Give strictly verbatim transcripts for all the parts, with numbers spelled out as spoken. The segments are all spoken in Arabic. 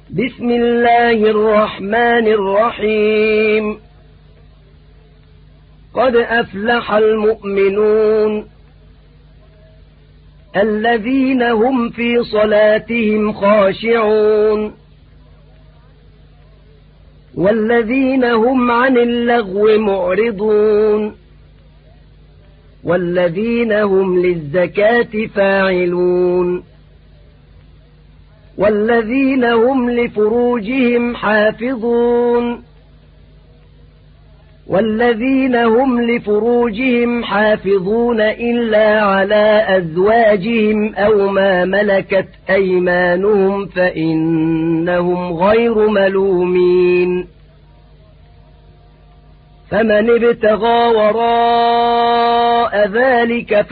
بسم الله الرحمن الرحيم. قد أفلح المؤمنون الذين هم في صلاتهم خاشعون والذين هم عن اللغو معرضون والذين هم للزكاة فاعلون والذين هم لفروجهم حافظون والذين هم لفروجهم حافظون إلا على أزواجهم أو ما ملكت أيمانهم فإنهم غير ملومين. فمن ابتغى وراء ذلك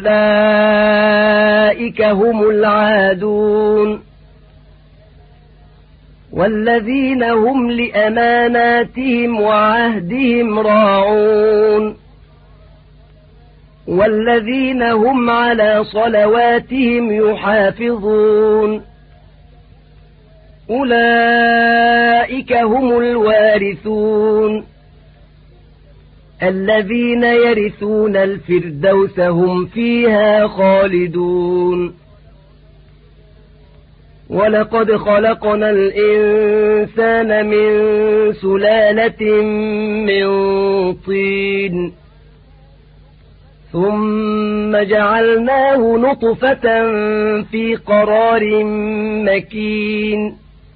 فأولئك هم العادون والذين هم لأماناتهم وعهدهم راعون والذين هم على صلواتهم يحافظون أولئك هم الوارثون الذين يرثون الفردوس هم فيها خالدون. ولقد خلقنا الإنسان من سلالة من طين ثم جعلناه نطفة في قرار مكين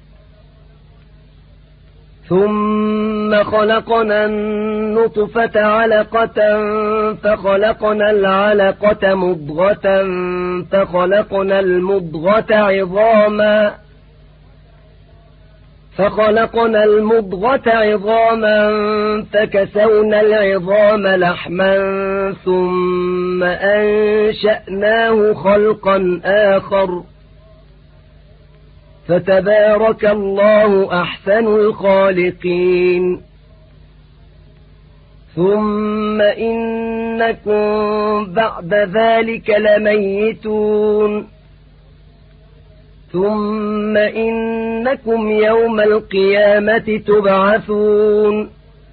ثم خلقنا النطفة علقة فخلقنا العلقة مضغة فخلقنا المضغة عظاما فخلقنا المضغة عظاما فكسونا العظام لحما ثم أنشأناه خلقا آخر فتبارك الله أحسن الخالقين. ثم إنكم بعد ذلك لميتون ثم إنكم يوم القيامة تبعثون.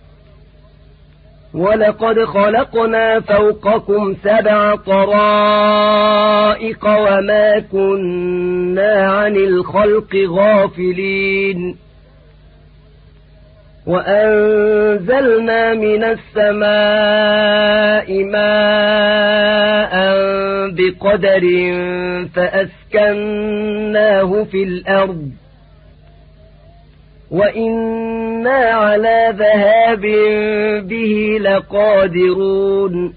ولقد خلقنا فوقكم سبع طرائق وما كنا عن الخلق غافلين وأنزلنا من السماء ماء بقدر فأسكناه في الأرض وإنا على ذهاب به لقادرون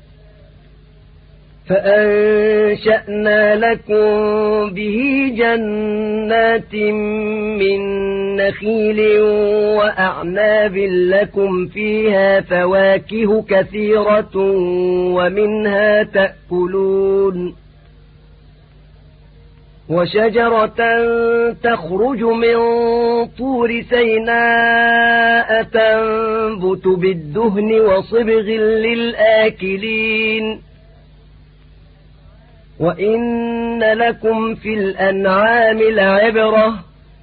فأنشأنا لكم به جنات من نخيل وأعناب لكم فيها فواكه كثيرة ومنها تأكلون وشجرة تخرج من طور سيناء تنبت بالدهن وصبغ للآكلين وإن لكم في الأنعام لعبرة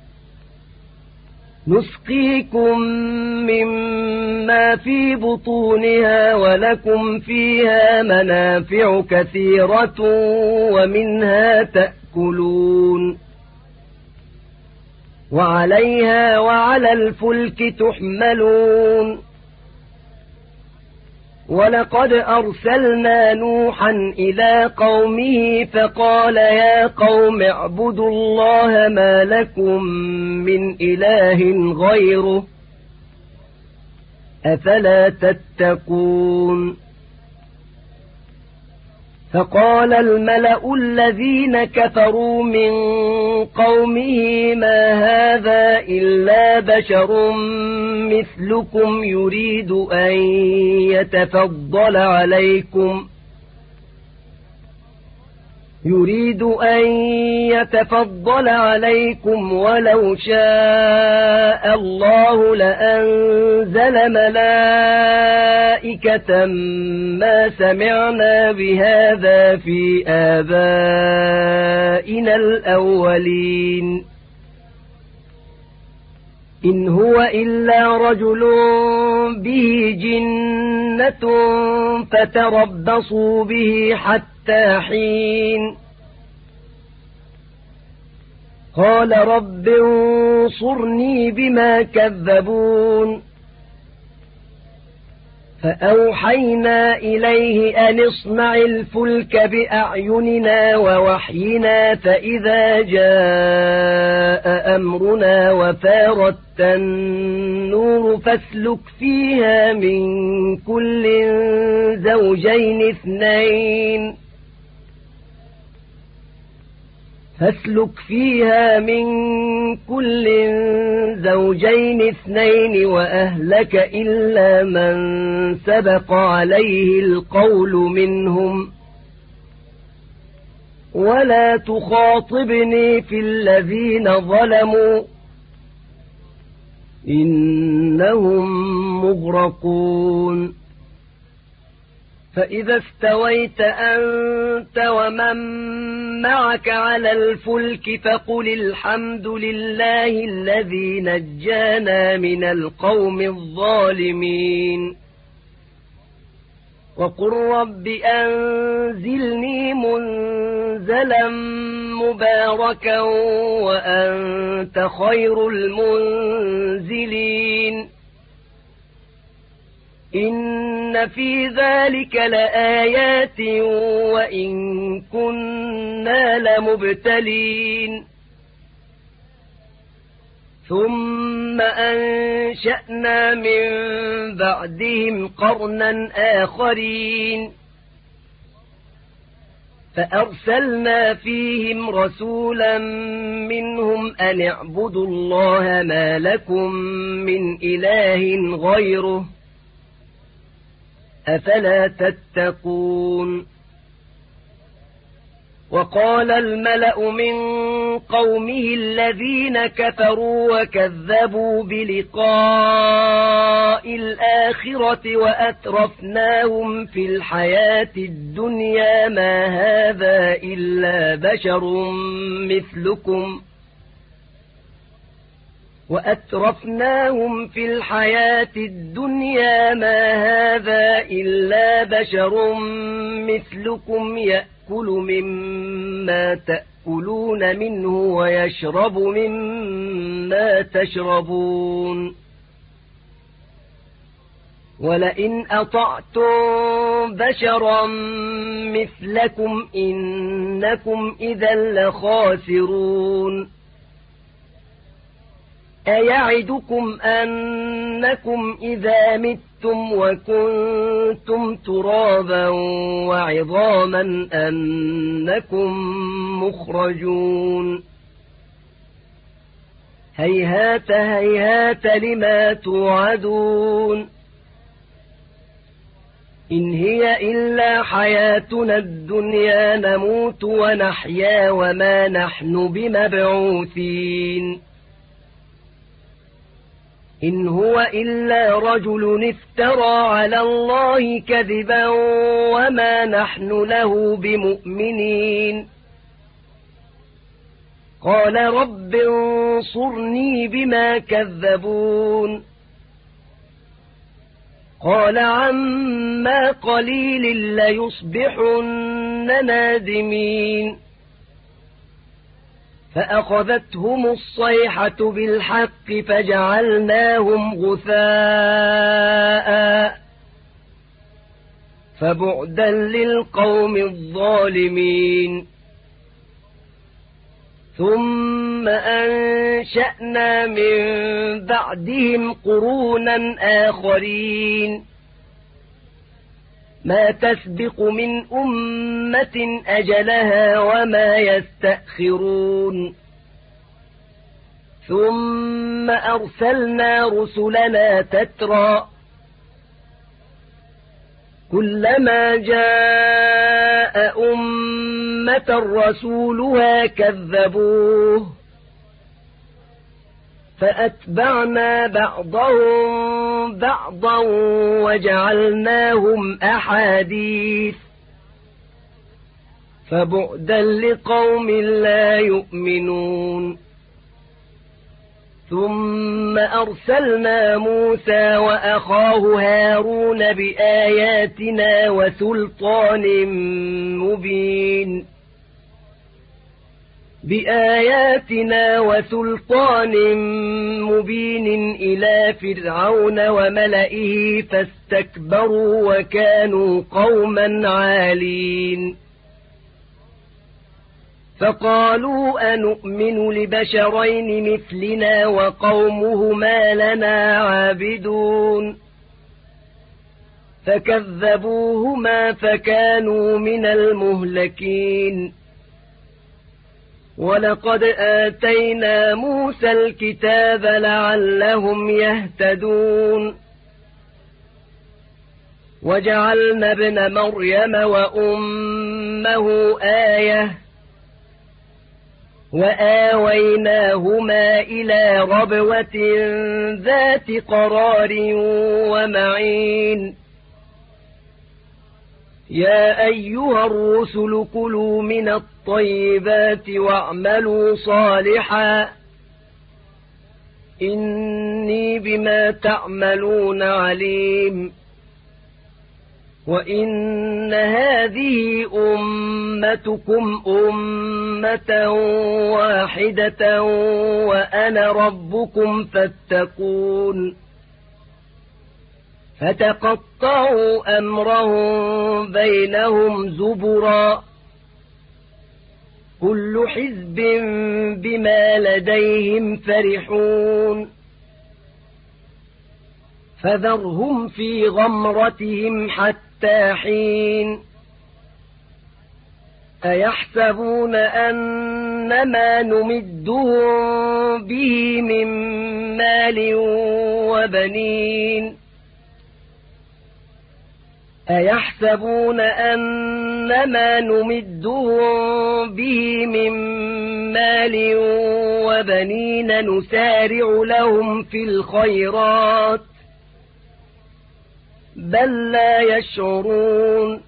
نسقيكم مما في بطونها ولكم فيها منافع كثيرة ومنها تأكلون وعليها وعلى الفلك تحملون. ولقد أرسلنا نوحا إلى قومه فقال يا قوم اعبدوا الله ما لكم من إله غيره أفلا تتقون. فقال الملأ الذين كفروا من قومه ما هذا إلا بشر مثلكم يريد أن يتفضل عليكم يريد أن يتفضل عليكم ولو شاء الله لأنزل ملائكة ما سمعنا بهذا في آبائنا. آبائنا الأولين. إن هو إلا رجل به جنة فتربصوا به حتى حين قال رب انصرني بما كذبون فأوحينا إليه أن اصنع الفلك بأعيننا ووحينا فإذا جاء أمرنا وفارت النور فاسلك فيها من كل زوجين اثنين فاسلك فيها من كل زوجين اثنين وأهلك إلا من سبق عليه القول منهم ولا تخاطبني في الذين ظلموا إنهم مغرقون فإذا استويت أنت ومن معك على الفلك فقل الحمد لله الذي نجانا من القوم الظالمين وقل رب أنزلني منزلا مباركا وأنت خير المنزلين إن في ذلك لآيات وإن كنا لمبتلين ثم أنشأنا من بعدهم قرنا آخرين فأرسلنا فيهم رسولا منهم أن اعبدوا الله ما لكم من إله غيره أفلا تتقون وقال الملأ من قومه الذين كفروا وكذبوا بلقاء الآخرة وأترفناهم في الحياة الدنيا ما هذا إلا بشر مثلكم وأترفناهم في الحياة الدنيا ما هذا إلا بشر مثلكم يأكل مما تأكلون منه ويشرب مما تشربون ولئن أطعتم بشرا مثلكم إنكم إذا لخاسرون أيعدكم أنكم إذا متم وكنتم ترابا وعظاما أنكم مخرجون هيهات هيهات لما توعدون إن هي إلا حياتنا الدنيا نموت ونحيا وما نحن بمبعوثين إن هو إلا رجل افترى على الله كذبا وما نحن له بمؤمنين قال رب انصرني بما كذبون قال عما قليل ليصبحن نادمين فأخذتهم الصيحة بالحق فجعلناهم غثاء فبعدا للقوم الظالمين ثم أنشأنا من بعدهم قرونا آخرين ما تسبق من أمة أجلها وما يستأخرون ثم أرسلنا رسلنا تترى كلما جاء أمة رسولها كذبوه فأتبعنا بعضهم بعضا وجعلناهم أحاديث فبعدا لقوم لا يؤمنون ثم أرسلنا موسى وأخاه هارون بآياتنا وسلطان مبين بآياتنا وسلطان مبين إلى فرعون وملئه فاستكبروا وكانوا قوما عالين فقالوا أنؤمن لبشرين مثلنا وقومهما لنا عابدون فكذبوهما فكانوا من المهلكين ولقد آتينا موسى الكتاب لعلهم يهتدون وجعلنا ابن مريم وأمه آية وآويناهما إلى ربوة ذات قرار ومعين يا أيها الرسل كلوا من الطيبات واعملوا صالحا إني بما تعملون عليم وإن هذه أمتكم أمة واحدة وأنا ربكم فاتقون فتقطعوا أمرهم بينهم زبرا كل حزب بما لديهم فرحون فذرهم في غمرتهم حتى حين أيحسبون أن ما نمدهم به من مال وبنين أيحسبون أن ما نمدهم به من مال وبنين نسارع لهم في الخيرات بل لا يشعرون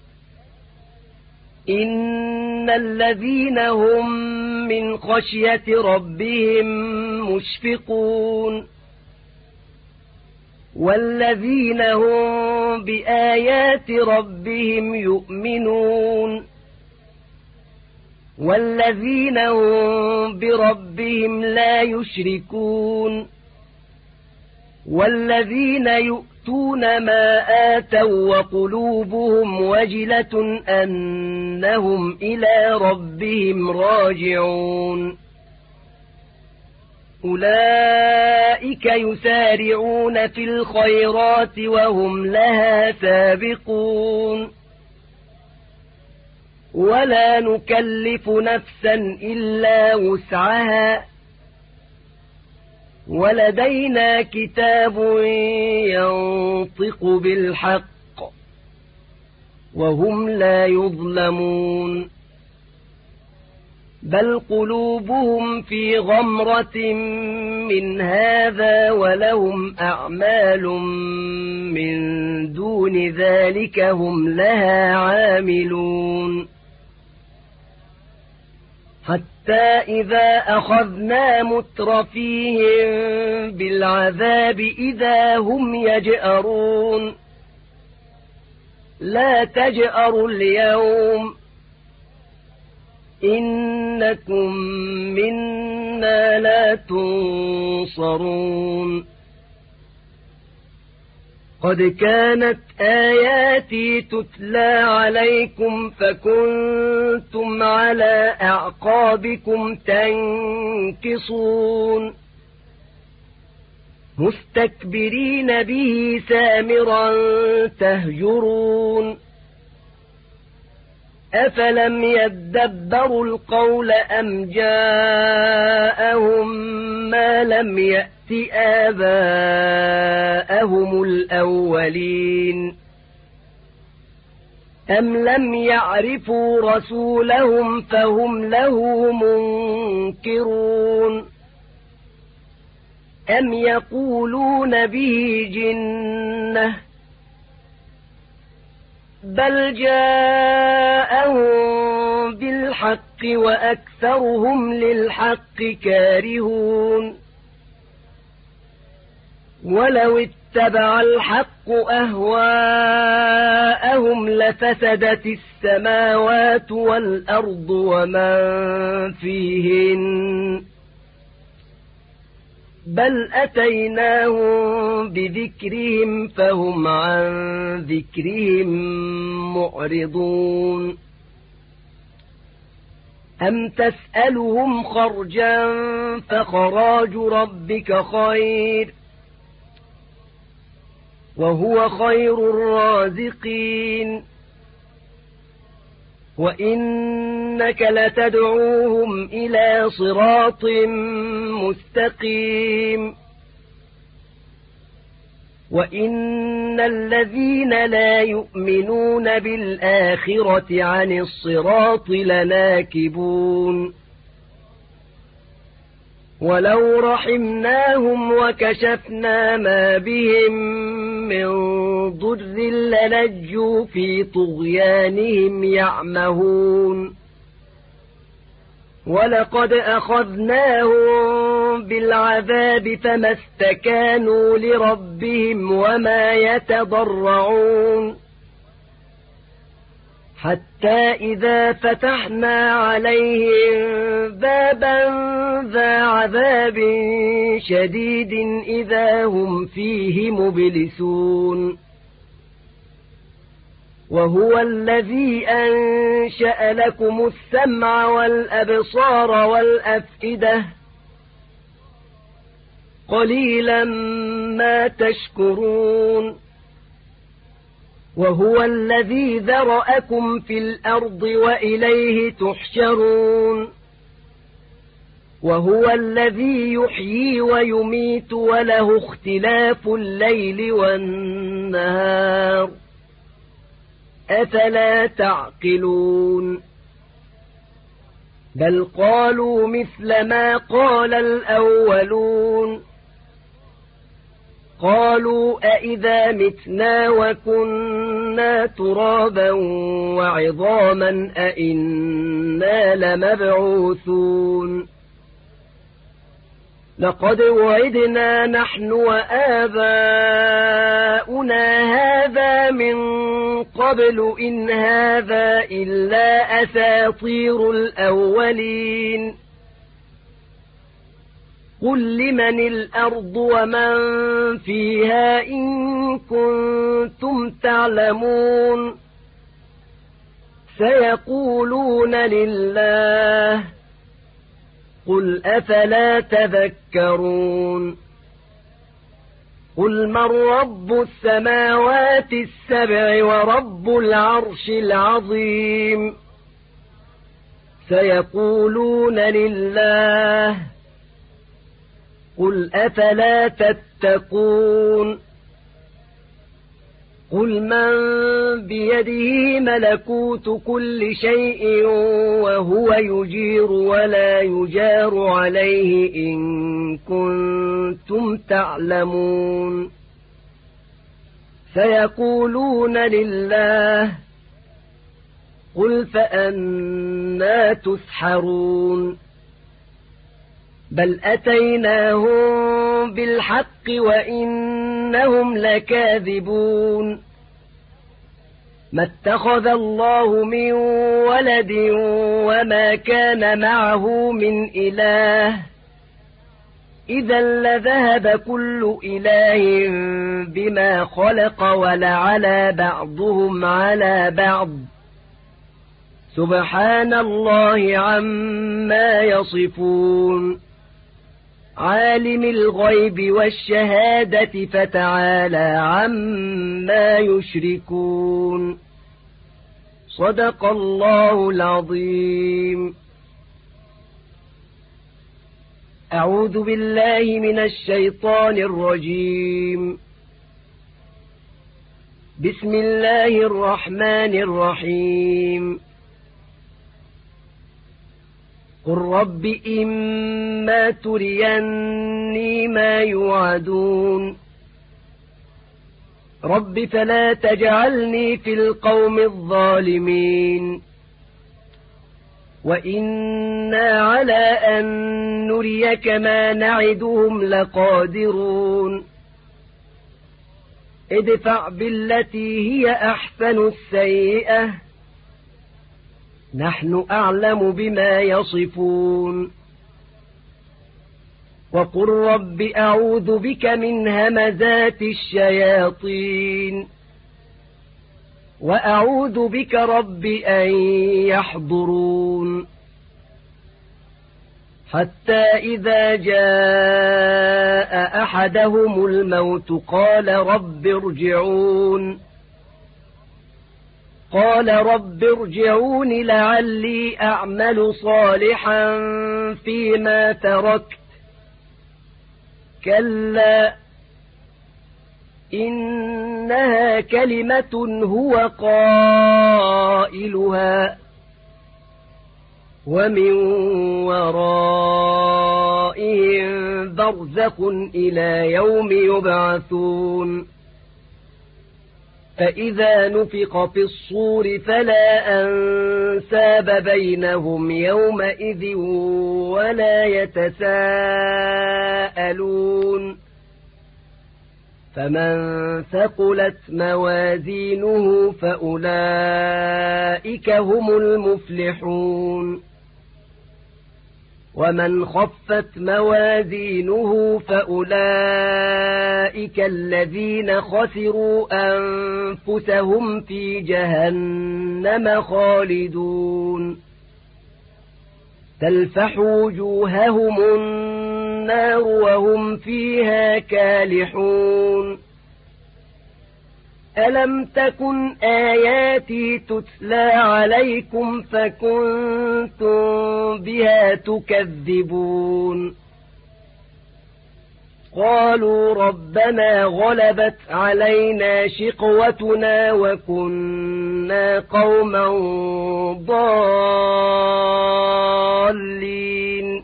إن الذين هم من خشية ربهم مشفقون والذين هم بآيات ربهم يؤمنون والذين هم بربهم لا يشركون والذين يؤتون ما آتوا وقلوبهم وجلة أنهم إلى ربهم راجعون أولئك يسارعون في الخيرات وهم لها سابقون ولا نكلف نفسا إلا وسعها ولدينا كتاب ينطق بالحق وهم لا يظلمون بل قلوبهم في غمرة من هذا ولهم أعمال من دون ذلك هم لها عاملون حتى إذا أخذنا مترفيهم بالعذاب إذا هم يجأرون لا تجأروا اليوم إنكم منا لا تنصرون قد كانت آياتي تتلى عليكم فكنتم على أعقابكم تنكصون مستكبرين به سامرا تهجرون أفلم يدبروا القول أم جاءهم ما لم يأت آباءهم الأولين أم لم يعرفوا رسولهم فهم له منكرون أم يقولون به جنة بل جاءهم بالحق وأكثرهم للحق كارهون ولو اتبع الحق أهواءهم لفسدت السماوات والأرض ومن فيهن بل أتيناهم بذكرهم فهم عن ذكرهم معرضون أم تسألهم خرجا فخراج ربك خير وهو خير الرازقين وإنك لتدعوهم إلى صراط مستقيم وإن الذين لا يؤمنون بالآخرة عن الصراط لناكبون ولو رحمناهم وكشفنا ما بهم من ضر للجوا في طغيانهم يعمهون ولقد أخذناهم بالعذاب فما استكانوا لربهم وما يتضرعون حتى إذا فتحنا عليهم بابا ذا عذاب شديد إذا هم فيه مبلسون وهو الذي أنشأ لكم السمع والأبصار والأفئدة قليلا ما تشكرون وهو الذي ذرأكم في الأرض وإليه تحشرون وهو الذي يحيي ويميت وله اختلاف الليل والنهار أفلا تعقلون بل قالوا مثل ما قال الأولون قالوا أئذا متنا وكنا ترابا وعظاما أئنا لمبعوثون لقد وعدنا نحن وآباؤنا هذا من قبل إن هذا إلا أساطير الأولين قل لمن الأرض ومن فيها إن كنتم تعلمون سيقولون لله قل أفلا تذكرون قل من رب السماوات السبع ورب العرش العظيم سيقولون لله قل أفلا تتقون قل من بيده ملكوت كل شيء وهو يجير ولا يجار عليه إن كنتم تعلمون سيقولون لله قل فأنى تسحرون بل أتيناهم بالحق وإنهم لكاذبون ما اتخذ الله من ولد وما كان معه من إله إذا لذهب كل إله بما خلق ولعلى بعضهم على بعض سبحان الله عما يصفون عالم الغيب والشهادة فتعالى عما يشركون صدق الله العظيم أعوذ بالله من الشيطان الرجيم بسم الله الرحمن الرحيم قل رب إما تريني ما يوعدون رب فلا تجعلني في القوم الظالمين وإنا على أن نريك ما نعدهم لقادرون ادفع بالتي هي أحسن السيئة نحن أعلم بما يصفون وقل رب أعوذ بك من همزات الشياطين وأعوذ بك رب أن يحضرون حتى إذا جاء أحدهم الموت قال رب ارجعون قال رب ارجعون لعلي أعمل صالحا فيما تركت كلا إنها كلمة هو قائلها ومن ورائهم برزخ إلى يوم يبعثون فإذا نفخ في الصور فلا أنساب بينهم يومئذ ولا يتساءلون فمن ثقلت موازينه فأولئك هم المفلحون ومن خفت موازينه فأولئك الذين خسروا أنفسهم في جهنم خالدون تلفح وجوههم النار وهم فيها كالحون ألم تكن آياتي تتلى عليكم فكنتم بها تكذبون قالوا ربنا غلبت علينا شقوتنا وكنا قوما ضالين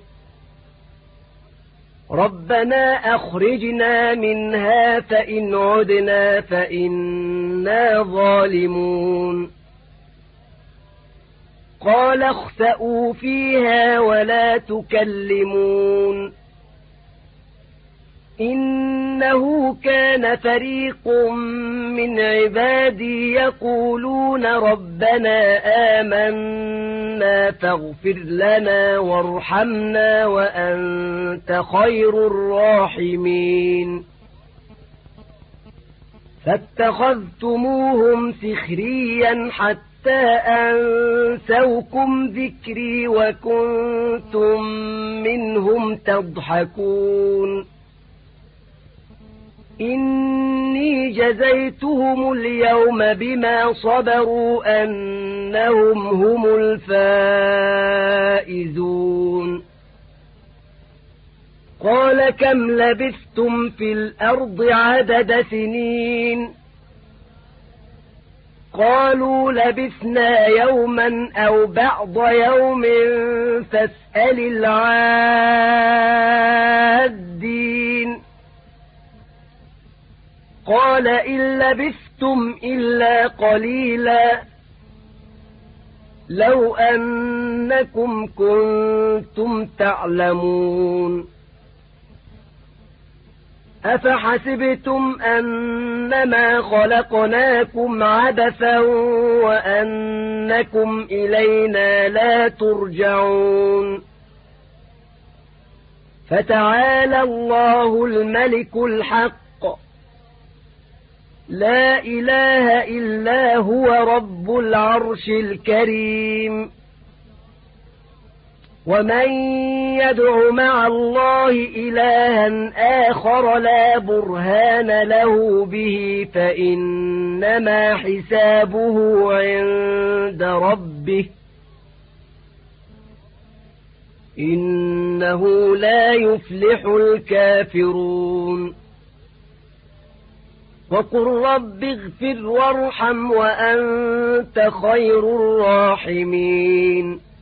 ربنا أخرجنا منها فإن عدنا فإنا ظالمون قال اخسئوا فيها ولا تكلمون إنه كان فريق من عبادي يقولون ربنا آمنا فاغفر لنا وارحمنا وأنت خير الراحمين فاتخذتموهم سخريا حتى أنسوكم ذكري وكنتم منهم تضحكون إني جزيتهم اليوم بما صبروا أنهم هم الفائزون قال كم لبثتم في الأرض عدد سنين قالوا لبثنا يوما أو بعض يوم فاسأل العادين قال إن لبثتم إلا قليلا لو أنكم كنتم تعلمون أفحسبتم أنما خلقناكم عبثا وأنكم إلينا لا ترجعون فتعالى الله الملك الحق لا إله إلا هو رب العرش الكريم ومن يدع مع الله إلها آخر لا برهان له به فإنما حسابه عند ربه إنه لا يفلح الكافرون وقل رب اغفر وارحم وأنت خير الراحمين